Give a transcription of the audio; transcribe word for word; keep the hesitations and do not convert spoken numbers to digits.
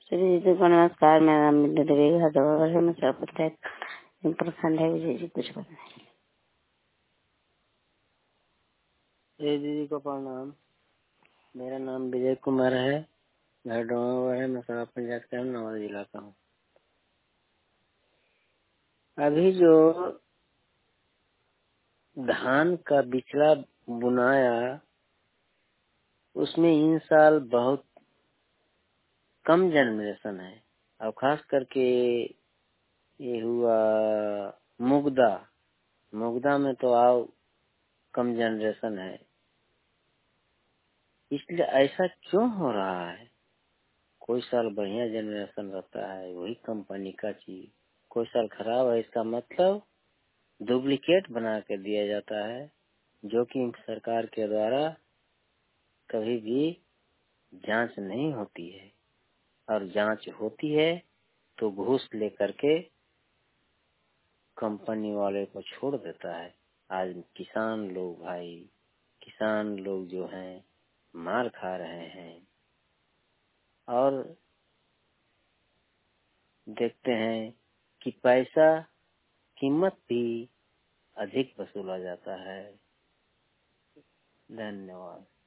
श्री जी को नमस्कार। मेरा नाम बिंदु देवी हरदोर है। मैं सरपंच प्रखंड है। विजय जी कुछ बताएं। जय दीदी को प्रणाम। मेरा नाम विजय कुमार है। घर डोंगवा है। मैं सभा पंचायत का नवादा जिला का हूँ। अभी जो धान का बिचड़ा बुनाया उसमें इन साल बहुत कम जनरेशन है और खास करके ये हुआ मुगदा मुगदा में तो आओ कम जनरेशन है। इसलिए ऐसा क्यों हो रहा है? कोई साल बढ़िया जनरेशन रहता है वही कंपनी का चीज, कोई साल खराब है। इसका मतलब डुप्लीकेट बना के दिया जाता है, जो कि सरकार के द्वारा कभी भी जांच नहीं होती है, और जांच होती है तो घूस लेकर के कंपनी वाले को छोड़ देता है। आज किसान लोग भाई किसान लोग जो हैं मार खा रहे हैं, और देखते हैं कि पैसा कीमत भी अधिक वसूला जाता है। धन्यवाद।